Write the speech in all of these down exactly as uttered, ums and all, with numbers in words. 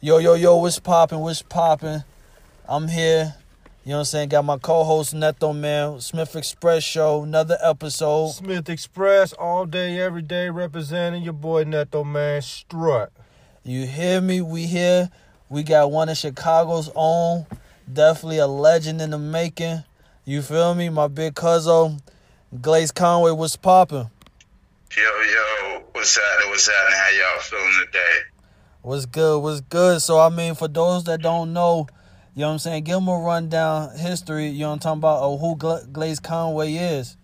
Yo, yo, yo, what's poppin', what's poppin'? I'm here, you know what I'm saying? Got my co-host Neto, man. Smith Express Show, another episode. Smith Express, all day, every day, representing your boy Neto, man. Strut. You hear me? We here. We got one of Chicago's own. Definitely a legend in the making. You feel me? My big cousin, Glaze Conway, what's poppin'? Yo, yo, what's happening? What's happening? How y'all feeling today? What's good? What's good? So, I mean, for those that don't know, you know what I'm saying, give them a rundown history, you know what I'm talking about, of who Gla- Glaze Conway is.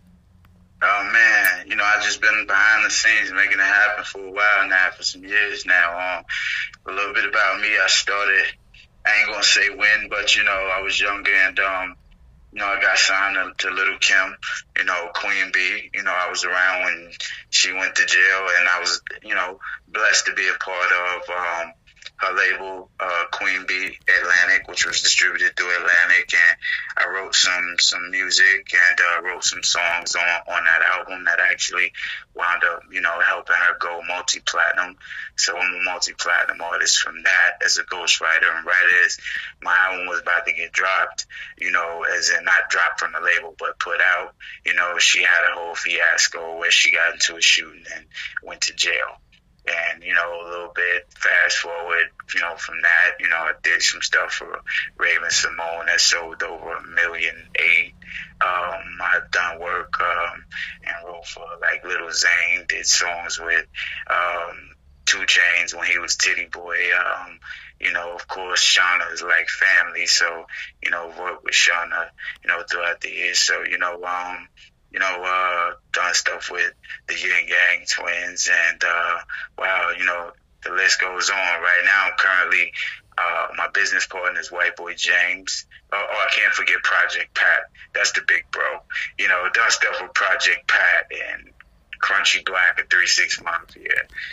Oh, man, you know, I just been behind the scenes making it happen for a while now, for some years now. Um, a little bit about me, I started, I ain't going to say when, but, you know, I was younger and, um, you know, I got signed to, to Little Kim, you know, Queen B. You know, I was around when she went to jail, and I was, you know, blessed to be a part of um, her label, uh, Queen B Atlantic, which was distributed through Atlantic. And I wrote some some music and uh, wrote some songs on, on that album that actually wound up, you know, helping her go multi-platinum. So I'm a multi-platinum artist from that as a ghostwriter. And right as my album was about to get dropped, you know, as in not dropped from the label, but put out, you know, she had a whole fiasco where she got into a shooting and went to jail. And, you know, a little bit fast forward, you know, from that, you know, I did some stuff for Raven Simone that sold over a million eight. Um, I've done work um, and wrote for, like, Little Zane, did songs with um, two Chainz when he was Titty Boy. Um, you know, of course, Shauna is like family, so, you know, worked with Shauna, you know, throughout the years. So, you know, um, you know, uh, done stuff with the Yin Yang Twins, and, uh, wow, you know, the list goes on. Right now, I'm currently, uh, my business partner is White Boy James. Oh, oh, I can't forget Project Pat. That's the big bro. You know, done stuff with Project Pat and Crunchy Black and three six Mafia.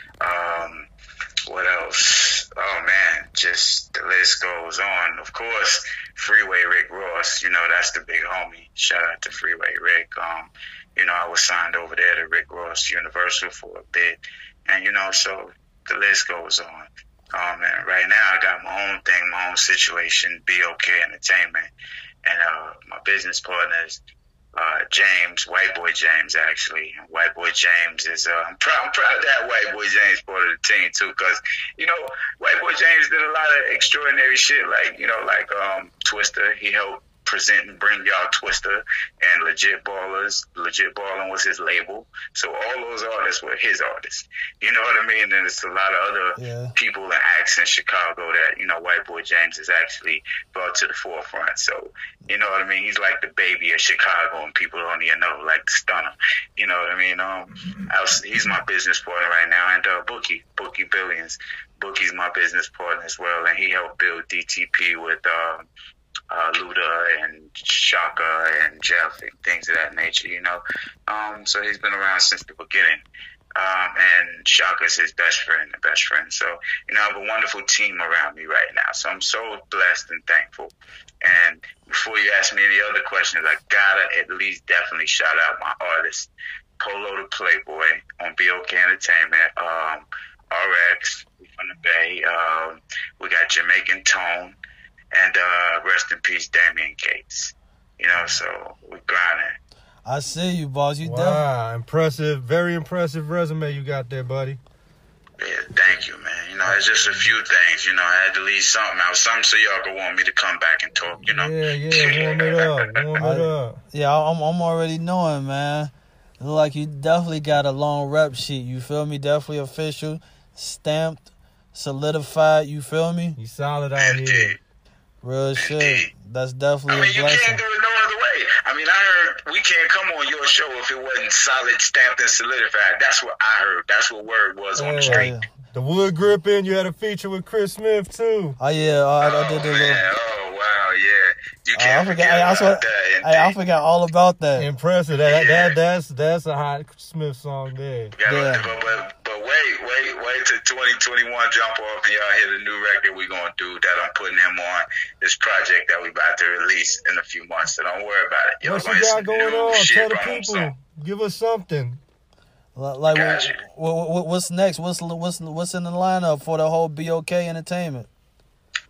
Um, what else? Oh, man, just the list goes on. Of course, Freeway Rick Ross, you know, that's the big homie. Shout out to Freeway Rick. Um, you know, I was signed over there to Rick Ross Universal for a bit. And, you know, so the list goes on. Um, and right now I got my own thing, my own situation, B O K Entertainment. And uh, my business partners, Uh, James, White Boy James, actually. White Boy James is, uh, I'm proud, I'm proud of that White Boy James part of the team, too, because, you know, White Boy James did a lot of extraordinary shit, like, you know, like um, Twister. He helped present and bring y'all Twister, and Legit Ballers. Legit Ballin' was his label. So all those artists were his artists. You know what I mean? And there's a lot of other Yeah. people and acts in Chicago that, you know, White Boy James has actually brought to the forefront. So, you know what I mean? He's like the baby of Chicago, and people don't even know, like the Stunner. You know what I mean? Um, I was, he's my business partner right now, and uh, Bookie, Bookie Billions. Bookie's my business partner as well, and he helped build D T P with uh, uh, Luda and Shaka and Jeff and things of that nature, you know? Um, so he's been around since the beginning. Um, and Shaka's his best friend, the best friend. So, you know, I have a wonderful team around me right now. So I'm so blessed and thankful. And before you ask me any other questions, I gotta at least definitely shout out my artists. Polo the Playboy on B O K Entertainment, um, R X from the Bay. Um, we got Jamaican Tone, and uh, rest in peace, Damian Cates. You know, so we're grinding. I see you, boss. You Wow, definitely. impressive, very impressive resume you got there, buddy. Yeah, thank you, man. You know, it's just a few things. You know, I had to leave something out, something so y'all could want me to come back and talk. You know. Yeah, yeah, warm it up, warm it up. Yeah, I'm, I'm already knowing, man. It look like you definitely got a long rep sheet. You feel me? Definitely official, stamped, solidified. You feel me? You solid out here. Indeed. Real shit. Indeed. That's definitely I mean, a you blessing. can't do it no other way. I mean, I heard we can't come on your show if it wasn't solid, stamped, and solidified. That's what I heard. That's what word was on the Yeah. street. Yeah. The wood gripping, you had a feature with Chris Smith, too. Oh yeah, I, I did Oh, the man. little. Oh, wow, yeah. You Uh, can't I forget forgot. I, I, about swear, that. I, I indeed. forgot all about that. Impressive. That, Yeah. that that's that's a hot Smith song there. Yeah, Yeah. But, but, but wait, wait, wait till twenty twenty-one jump off and y'all hear the new record we going to do that I'm putting him on, this project that we about to release in a few months. So don't worry about it. Y'all What gonna you hear got some going new on? shit Tell the from him people. soon. Give us something. Like, like Gotcha. what, what, what's next? What's what's what's in the lineup for the whole B O K Entertainment?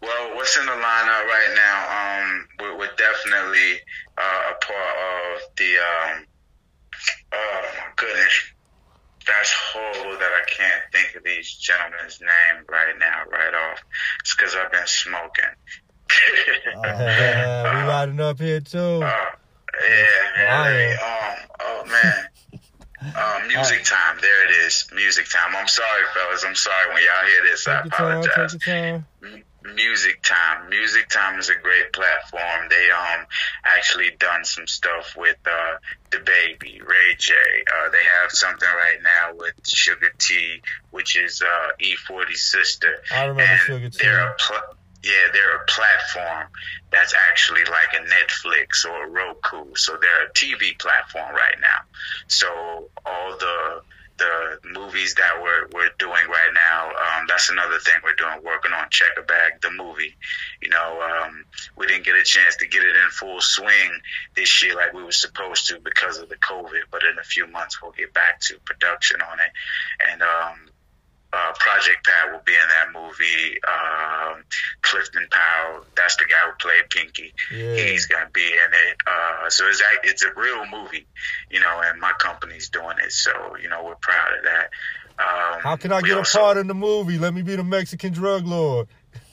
Well, what's in the lineup right now? Um, we're, we're definitely uh, a part of the. Um, oh my goodness, that's horrible that I can't think of these gentlemen's name right now, right off. It's because I've been smoking. uh, we riding up here too. Uh, yeah, yeah. Um, oh man. Um, music time. There it is. Music time. I'm sorry, fellas. I'm sorry when y'all hear this. Take I apologize. Time, take your time. M- Music time. Music time is a great platform. They um actually done some stuff with uh the baby Ray J. Uh, they have something right now with Sugar T, which is uh E forty's sister. I remember and Sugar T. They're a pl- Yeah, they're a platform that's actually like a Netflix or a Roku. So they're a T V platform right now. So all the the movies that we're we're doing right now, um, that's another thing we're doing, working on Checker Bag, the movie. You know, um, we didn't get a chance to get it in full swing this year like we were supposed to because of the COVID, but in a few months we'll get back to production on it. And um Uh, Project Pat will be in that movie. Um, Clifton Powell, that's the guy who played Pinky. Yeah. He's gonna be in it. Uh, so it's a, it's a real movie, you know, and my company's doing it. So you know we're proud of that. Um, How can I get also, a part in the movie? Let me be the Mexican drug lord.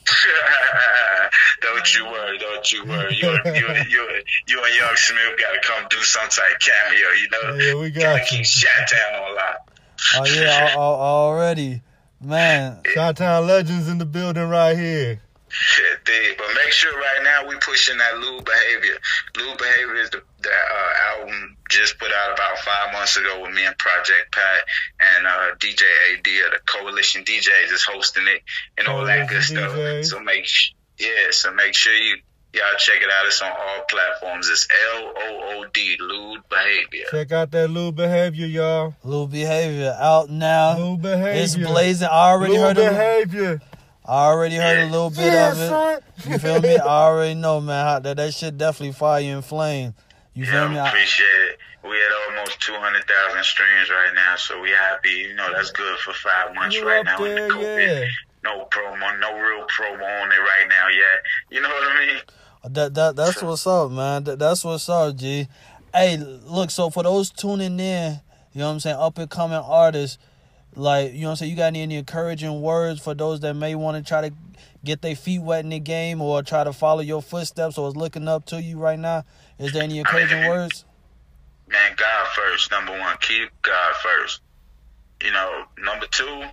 Don't you worry, don't you worry. You, you, you, you and Young Smith got to come do some type of cameo, you know. Yeah, we got Gotta you. keep Chi-Town on lock. Oh yeah, al- al- already, man. Chi-Town legends in the building right here. Shit, dude. But make sure right now we pushing that Lewd Behavior. Lewd Behavior is the, the uh, album just put out about five months ago with me and Project Pat and uh, D J A D of the Coalition D Js is hosting it and all that good Coalition stuff. D Js. So make sh- yeah, so make sure you y'all check it out. It's on all platforms. It's L O O D, Lewd Behavior. Check out that Lewd Behavior, y'all. Lewd Behavior out now. Lewd Behavior. It's blazing. I already Lewd heard a, Behavior. I already heard a little bit Yeah, of it. son. You feel me? I already know, man. How, that that shit definitely fire and flame. You feel me? Yeah, I, appreciate it. We at almost two hundred thousand streams right now, so we happy. You know, that's good for five months You right up now in there, the COVID. yeah. No promo, no real promo on it right now yet. You know what I mean? That that that's what's up, man. That, that's what's up, G. Hey, look. So for those tuning in, you know what I'm saying, up and coming artists, like you know what I'm saying, you got any, any encouraging words for those that may want to try to get their feet wet in the game or try to follow your footsteps or is looking up to you right now? Is there any encouraging I mean, words? Man, God first, number one. Keep God first. You know, number two,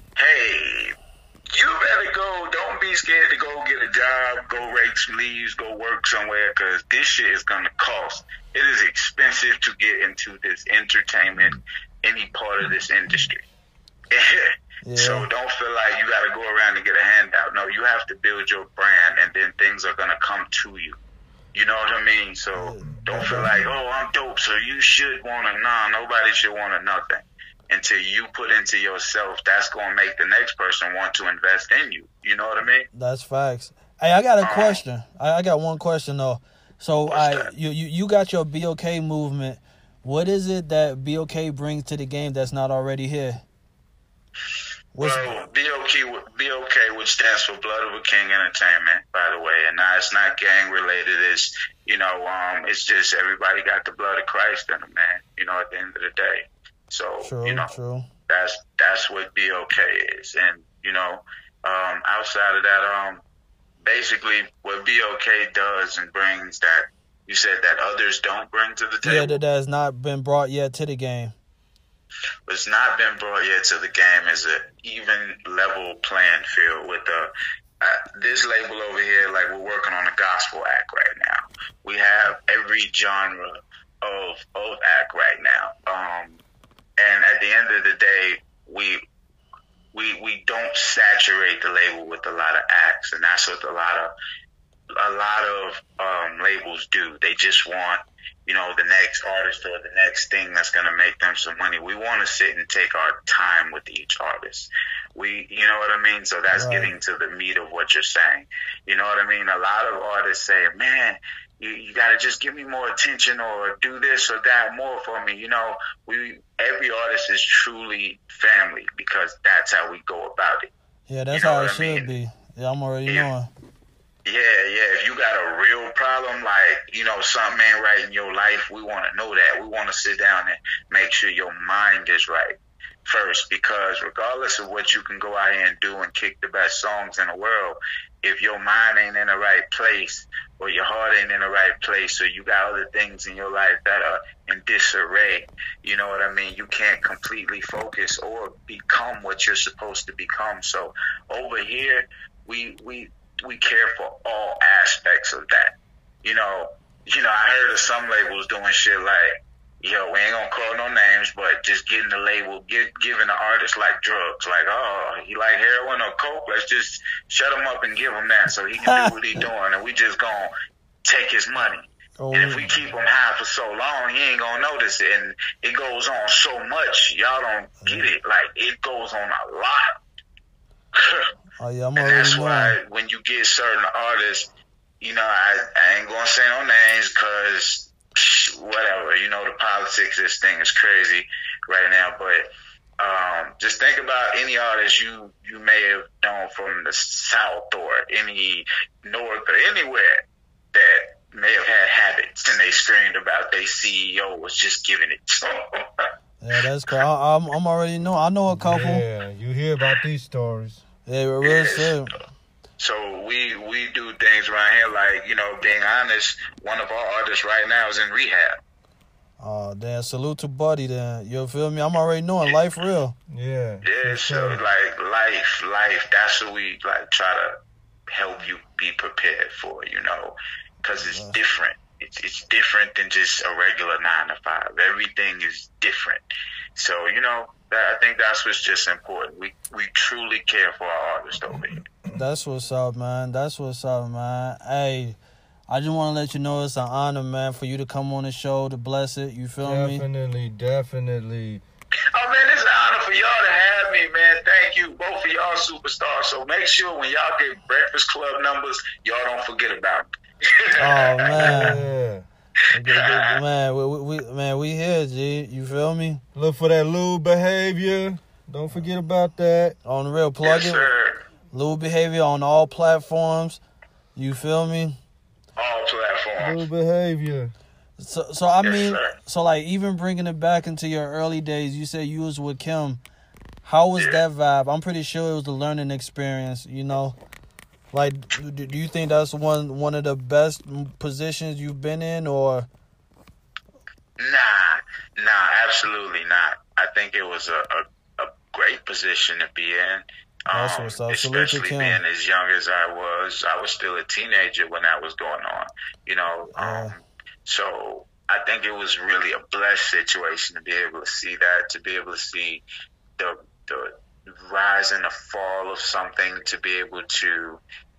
hey, you better go. Don't be scared to go get a job, go rake some leaves, go work somewhere, because this shit is going to cost. It is expensive to get into this entertainment, any part of this industry. Yeah. So don't feel like you got to go around and get a handout. No, you have to build your brand, and then things are going to come to you. You know what I mean? So don't feel like, oh, I'm dope, so you should want to. Nah, nobody should want a nothing. Until you put into yourself, that's going to make the next person want to invest in you. You know what I mean? That's facts. Hey, I got a Um, question. I, I got one question though. So What's I that? you, you you got your B O K movement. What is it that B O K brings to the game that's not already here? What's, Well, B O K, B O K, which stands for Blood of a King Entertainment, by the way, and now it's not gang related. It's, you know, um, it's just everybody got the blood of Christ in them, man. You know, at the end of the day. So, true, you know, true. that's that's what B O K is, and you know, um, outside of that, um, basically what B O K does and brings that you said that others don't bring to the table. Yeah, that has not been brought yet to the game. What's not been brought yet to the game is an even level playing field with the uh, this label over here. Like, we're working on a gospel act right now. We have every genre of of act right now, um, and at the end of the day, we we we don't saturate the label with a lot of acts, and that's what a lot of a lot of um, labels do. They just want, you know, the next artist or the next thing that's going to make them some money. We want to sit and take our time with each artist. We, you know what I mean? So that's Right. getting to the meat of what you're saying. You know what I mean? A lot of artists say, man, you, you got to just give me more attention or do this or that more for me. You know, we every artist is truly family because that's how we go about it. Yeah, that's You know how what it I should mean? be. Yeah, I'm already Yeah. knowing. got a real problem, like, you know, something ain't right in your life, we want to know that. We want to sit down and make sure your mind is right first, because regardless of what you can go out here and do and kick the best songs in the world, if your mind ain't in the right place, or your heart ain't in the right place, or you got other things in your life that are in disarray, you know what I mean? You can't completely focus or become what you're supposed to become. So over here, we we we care for all aspects of that. You know, you know, I heard of some labels doing shit like, yo, we ain't gonna call no names, but just getting the label, get, giving the artist like drugs, like, oh, he like heroin or coke, let's just shut him up and give him that so he can do what he doing, and we just gonna take his money. Oh, and if we keep him high for so long, he ain't gonna notice it, and it goes on so much, y'all don't get it, like, it goes on a lot. Oh, yeah, I'm and that's why when you get certain artists, you know, I, I ain't gonna say no names, because whatever, you know, the politics of this thing is crazy right now, but um, just think about any artist you, you may have known from the South or any North or anywhere that may have had habits, and they screamed about their C E O was just giving it to them. Yeah, that's cool. I, I'm, I'm already know. I know a couple. Yeah, you hear about these stories. Yeah, real yes. Shit. So we we do things around here, like, you know, being honest, one of our artists right now is in rehab. Oh, damn, salute to Buddy then. You feel me? I'm already knowing life real. Yeah. Yeah, so like life, life, that's what we like try to help you be prepared for, you know, because it's yeah. different. It's it's different than just a regular nine to five. Everything is different. So, you know, that, I think that's what's just important. We we truly care for our artists over here. That's what's up, man. That's what's up, man. Hey, I just want to let you know it's an honor, man, for you to come on the show to bless it. You feel definitely, me? Definitely, definitely. Oh, man, it's an honor for y'all to have me, man. Thank you. Both of y'all superstars. So make sure when y'all get Breakfast Club numbers, y'all don't forget about me. Oh, man. Yeah. Man, we, we, man, we here, G. You feel me? Look for that lewd behavior. Don't forget about that. On the real, plug yes, it. Sir. Lewd behavior on all platforms. You feel me? All platforms. Lewd behavior. So, so I yes, mean, sir. so like even bringing it back into your early days, you said you was with Kim. How was yeah. that vibe? I'm pretty sure it was the learning experience. You know, like, do, do you think that's one one of the best positions you've been in, or? Nah, nah, absolutely not. I think it was a, a, a great position to be in. That's um, what's up. Especially being as young as I was. I was still a teenager when that was going on, you know. Yeah. Um, so I think it was really a blessed situation to be able to see that, to be able to see the the rise and the fall of something, to be able to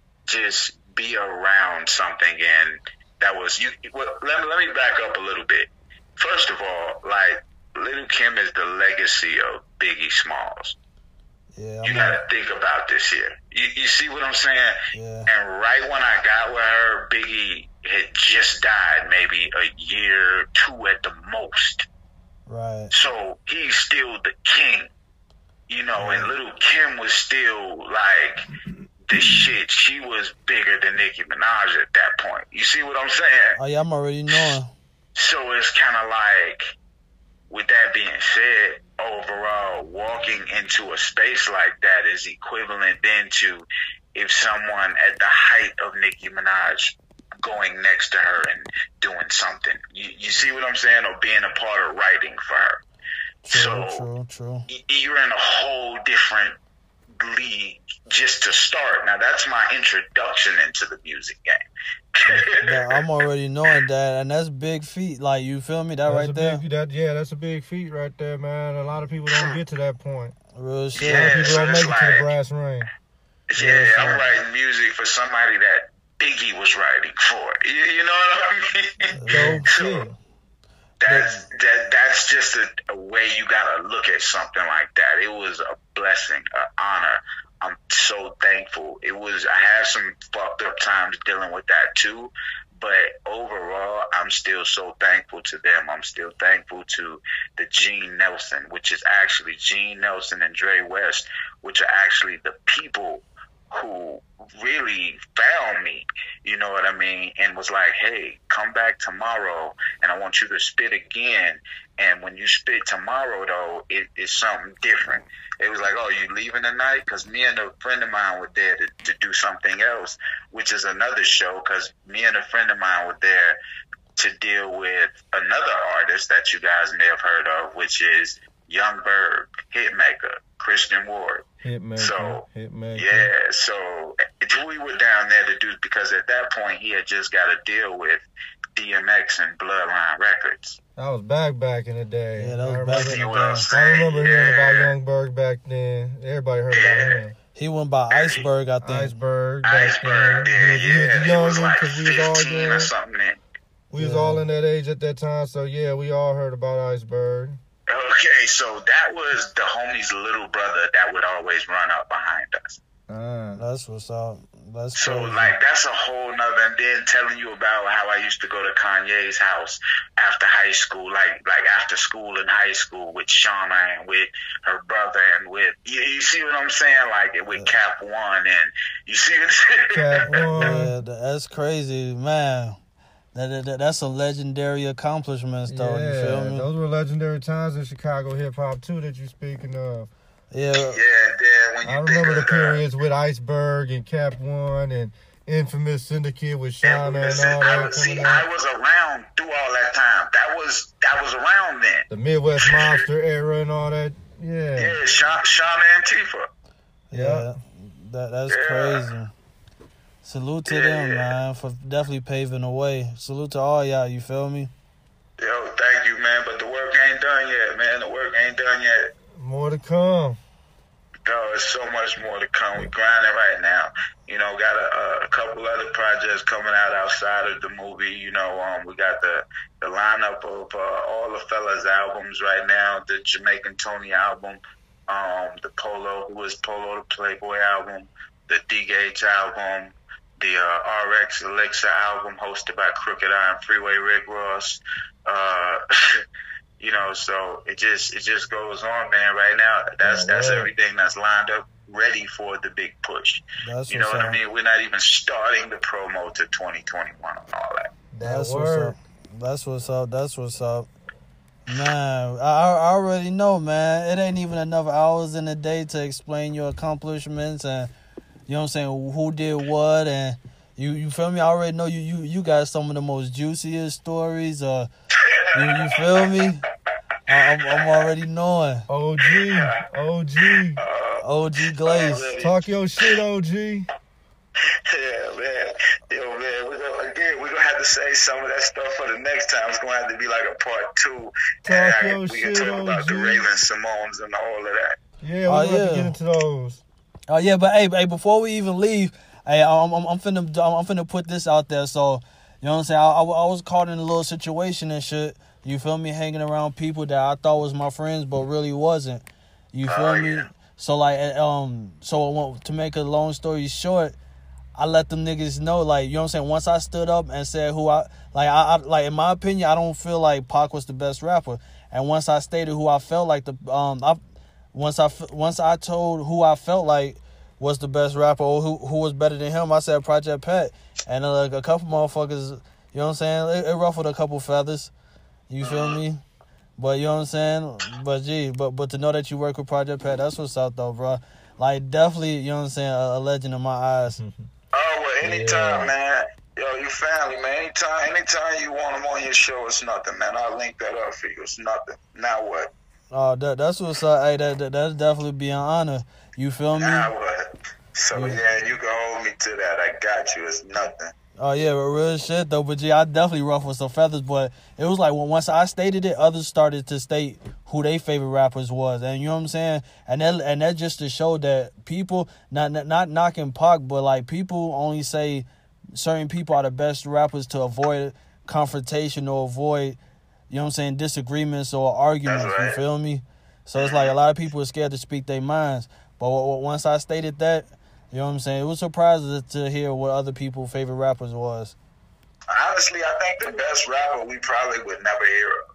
just be around something. And that was, you. Well, let, let me back up a little bit. First of all, like, Little Kim is the legacy of Biggie Smalls. Yeah, you gotta think about this here. You, you see what I'm saying? Yeah. And right when I got with her, Biggie had just died, maybe a year, two at the most. Right. So he's still the king, you know. Yeah. And Little Kim was still like the shit. She was bigger than Nicki Minaj at that point. You see what I'm saying? Oh yeah, I'm already knowing. So it's kind of like, with that being said, overall, walking into a space like that is equivalent then to if someone at the height of Nicki Minaj going next to her and doing something. You, you see what I'm saying? Or being a part of writing for her. True, so true, true. You're in a whole different league just to start. Now, that's my introduction into the music game. Yeah, I'm already knowing that, and that's big feat. Like, you feel me? That that's right there? Big, that, yeah, that's a big feat right there, man. A lot of people don't get to that point. Real shit. Yeah, a lot of people so don't make like, it to the brass ring. Yeah, yeah, I'm writing music for somebody that Biggie was writing for. You, you know what I mean? Dope so shit. that's, that, that's just a, a way you gotta look at something like that. It was a blessing, an honor. I'm so thankful. It was, I had some fucked up times dealing with that too, but overall, I'm still so thankful to them. I'm still thankful to the Gene Nelson, which is actually Gene Nelson and Dre West, which are actually the people who really found me, you know what I mean, and was like, hey, come back tomorrow and I want you to spit again. And when you spit tomorrow, though, it is something different. It was like, oh, you leaving tonight? Because me and a friend of mine were there to, to do something else, which is another show, because me and a friend of mine were there to deal with another artist that you guys may have heard of, which is Young Berg, Hitmaker, Christian Ward. Hitmaker, so, Hitmaker. Yeah, so we were down there to do, because at that point he had just got to deal with D M X and Bloodline Records. That was back back in the day. Yeah, that was I back remember, in the what day. I'm I saying? remember hearing Yeah. about Young Berg back then. Everybody heard Yeah. about him. He went by Iceberg, I think. Iceberg. Back Iceberg, then. yeah, He was, he was yeah. the He was youngin' like 'cause we was all fifteen there. or something then. We was Yeah. all in that age at that time, so yeah, we all heard about Iceberg. Okay, so that was the homie's little brother that would always run up behind us. Ah. That's what's up. That's So, crazy. like, that's a whole nother, and then telling you about how I used to go to Kanye's house after high school, like, like after school in high school with Shauna and with her brother and with, you, you see what I'm saying? Like, with Cap One, and you see what I'm saying? Cap One. Yeah, that's crazy, man. That, that, that- that's a legendary accomplishment, though. Yeah, You feel me? those were legendary times in Chicago hip hop too that you speaking of. Yeah, Yeah, yeah, when you I think remember of the that. periods with Iceberg and Cap One and Infamous Syndicate with Yeah, Shauna but and see, all I that was, see, coming I out. was around through all that time. That was that was around then. The Midwest Monster era and all that. Yeah. Yeah, Sha- Shauna and Tifa. yeah. That, that's Yeah. crazy. Salute to Yeah, them, yeah. man, for definitely paving the way. Salute to all y'all, you feel me? Yo, thank you, man. But the work ain't done yet, man. The work ain't done yet. More to come. No, there's so much more to come. We're grinding right now. You know, got a, a couple other projects coming out outside of the movie. You know, um, we got the, the lineup of uh, all the fellas' albums right now. The Jamaican Tony album, um, the Polo, who is Polo the Playboy album, the D-Gage album, the uh, R X Elixir album hosted by Crooked Eye and Freeway Rick Ross. Uh, you know, so it just it just goes on, man. Right now, that's Yeah, that's yeah. everything that's lined up, ready for the big push. That's You know what's what up. I mean? We're not even starting the promo to twenty twenty-one and all that. That That's what's word. up. That's what's up. That's what's up. Man, I, I already know, man. It ain't even enough hours in the day to explain your accomplishments and, you know what I'm saying, who did what. And you, you feel me? I already know you, you, you got some of the most juiciest stories. Uh, you, you feel me? I, I'm, I'm already knowing. O G. O G. O G Glaze. Already. Talk your shit, O G. Yeah, man. Yo, man, we're gonna, again, we're going to have to say some of that stuff for the next time. It's going to have to be like a part two. And Talk I- your we can shit, talk about the O G. Raven Simones and all of that. Yeah, we're Oh, gonna have yeah. to get into those. Oh yeah, but hey, hey, before we even leave, hey, I'm, I'm, I'm finna, I'm finna put this out there. So, you know what I'm saying? I, I, I was caught in a little situation and shit. You feel me? Hanging around people that I thought was my friends, but really wasn't. You feel Oh, me? yeah. So like, uh, um, so to make a long story short, I let them niggas know, like, you know what I'm saying? Once I stood up and said who I, like, I, I like, in my opinion, I don't feel like Pac was the best rapper. And once I stated who I felt like the, um, I, once I, f- once I told who I felt like was the best rapper or who, who was better than him, I said Project Pat. And uh, like a couple motherfuckers, you know what I'm saying? It, it ruffled a couple feathers. You feel me? But you know what I'm saying? But gee, but but to know that you work with Project Pat, that's what's up though, bro. Like definitely, you know what I'm saying, a, a legend in my eyes. Oh, well, anytime, Yeah. man. Yo, you family, man. Anytime, anytime you want them on your show, it's nothing, man. I'll link that up for you. It's nothing. Now what? Oh, that that's what's up. Hey, that, that that'll definitely be an honor. You feel me? Now what? So, Yeah. yeah, you can hold me to that. I got you. It's nothing. Oh yeah, but real shit though. But gee, I definitely ruffled some feathers. But it was like when once I stated it, others started to state who their favorite rappers was, and you know what I'm saying. And that and that just to show that people not not, not knocking Pac, but like people only say certain people are the best rappers to avoid confrontation or avoid, you know what I'm saying, disagreements or arguments. That's right. You feel me? So it's like a lot of people are scared to speak their minds. But w- w- once I stated that, you know what I'm saying, it was surprising to hear what other people's favorite rappers was. Honestly, I think the best rapper we probably would never hear of.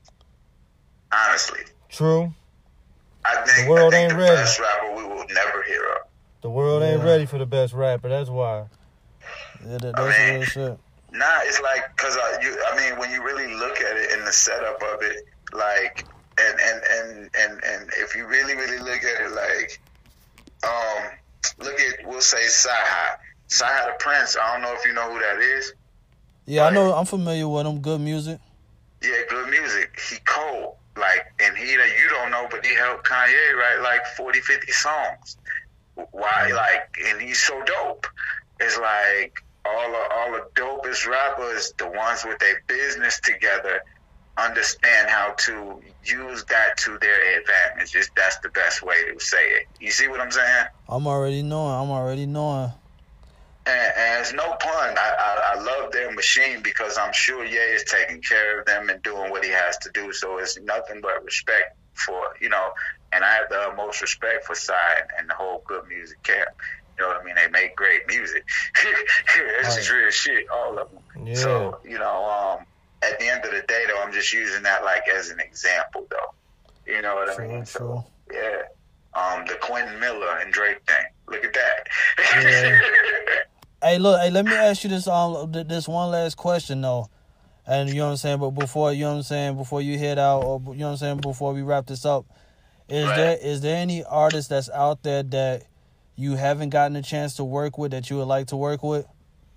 Honestly. True. I think, The world I think ain't the ready. best rapper we will never hear of. The world ain't Yeah. ready for the best rapper. That's why. Yeah, that, I that's mean, real shit. Nah, it's like, cause uh, you, I mean, when you really look at it in the setup of it, like, and and and and and if you really really look at it, like, um, look at, we'll say Sci-Hi, Sci-Hi the Prince. I don't know if you know who that is. Yeah, I But- know. I'm familiar with him. Good music. Yeah, good music. He cold, like, and he that you don't know, but he helped Kanye write like forty, fifty songs. Why, like, and he's so dope. It's like all the all the dopest rappers, the ones with their business together, understand how to use that to their advantage. It's, that's the best way to say it. You see what I'm saying? I'm already knowing. I'm already knowing. And, and it's no pun. I, I I love their machine because I'm sure Ye is taking care of them and doing what he has to do. So it's nothing but respect for, you know, and I have the utmost respect for Psy and the whole Good Music Camp. You know what I mean? They make great music. It's just real shit, all of them. Yeah. So, you know, um, at the end of the day, though, I'm just using that like as an example, though. You know what I True, mean? true. So, yeah. Um, the Quentin Miller and Drake thing. Look at that. Yeah. Hey, look. Hey, let me ask you this. Um, th- this one last question though, and you know what I'm saying. But before you know what I'm saying, before you head out, or you know what I'm saying, before we wrap this up, is Right. there is there any artist that's out there that you haven't gotten a chance to work with that you would like to work with?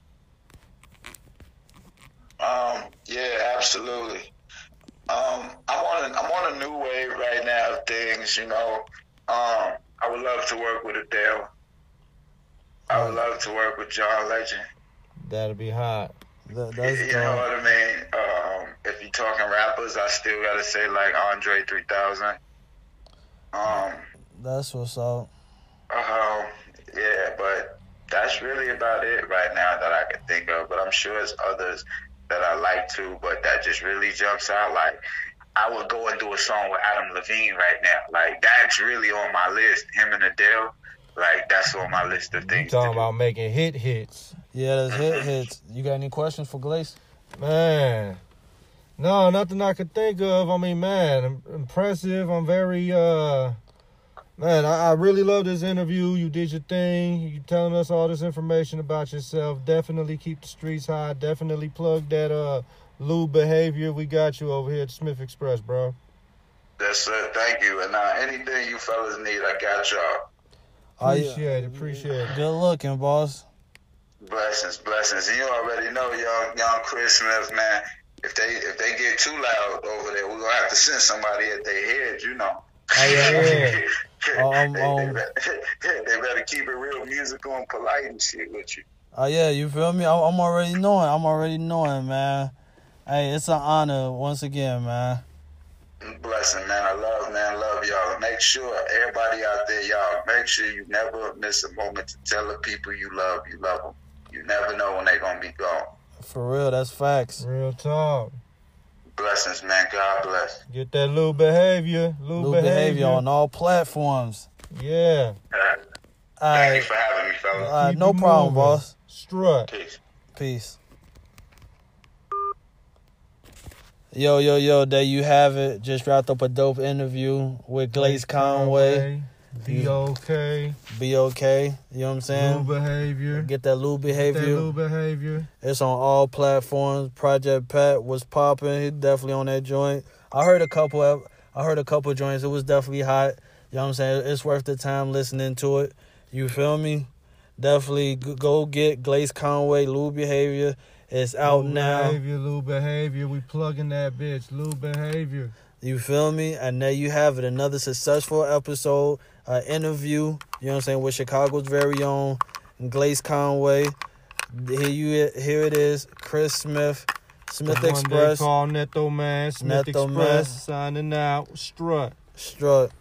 Um, yeah, absolutely. Um, I'm on a, I'm on a new wave right now of things, you know. Um, I would love to work with Adele. I would love to work with John Legend. That'll be hot. That, that's You know dope. what I mean? Um, if you're talking rappers, I still gotta say like Andre three thousand. Um, That's what's up. um, yeah, but that's really about it right now that I can think of. But I'm sure there's others that I like to, but that just really jumps out. Like, I would go and do a song with Adam Levine right now. Like, that's really on my list. Him and Adele, like, that's on my list of You things. talking to do. about making hit hits. Yeah, that's hit hits. You got any questions for Glaze? Man. No, nothing I could think of. I mean, man, im- impressive. I'm very, uh, man, I, I really love this interview. You did your thing. You telling us all this information about yourself. Definitely keep the streets high. Definitely plug that, uh, Lou Behavior. We got you over here at Smith Express, bro. That's it. Thank you. And uh, anything you fellas need, I got y'all. Oh, yeah. Appreciate it. Appreciate it. Good looking, boss. Blessings, blessings. And you already know, young young Chris Smith, man. If they if they get too loud over there, we're gonna have to send somebody at their head, you know. Oh, yeah. Oh, um, they, um, they, better, they better keep it real musical and polite and shit with you. Oh yeah, you feel me? I'm I'm already knowing. I'm already knowing, man. Hey, it's an honor once again, man. Blessing, man. I love, man. Love y'all. And make sure everybody out there, y'all, make sure you never miss a moment to tell the people you love you love them. You never know when they're gonna be gone. For real, that's facts. Real talk. Blessings, man. God bless. Get that Lou Behavior. Lou, New behavior. behavior on all platforms. Yeah. Uh, All thank you right, for having me, fellas. all right, Keep no it problem, moving. boss. Strut. Peace. Peace. Yo, yo, yo, there you have it. Just wrapped up a dope interview with Glaze Conway. D O K. Be okay. You know what I'm Lou saying? Behavior. Get that Lou That behavior. Lou Behavior. It's on all platforms. Project Pat was popping. He definitely on that joint. I heard a couple of, I heard a couple joints. It was definitely hot. You know what I'm saying? It's worth the time listening to it. You feel me? Definitely g- go get Glaze Conway, Lou Behavior. It's out Lou now. Behavior, Lou Behavior. We plugging that bitch. Lou Behavior. You feel me? And there you have it. Another successful episode, uh, interview, you know what I'm saying, with Chicago's very own Glaze Conway. Here you here it is, Chris Smith, Smith The one they Express, call Neto Man. Smith Neto Express. Man. Signing out. Strut. Strut.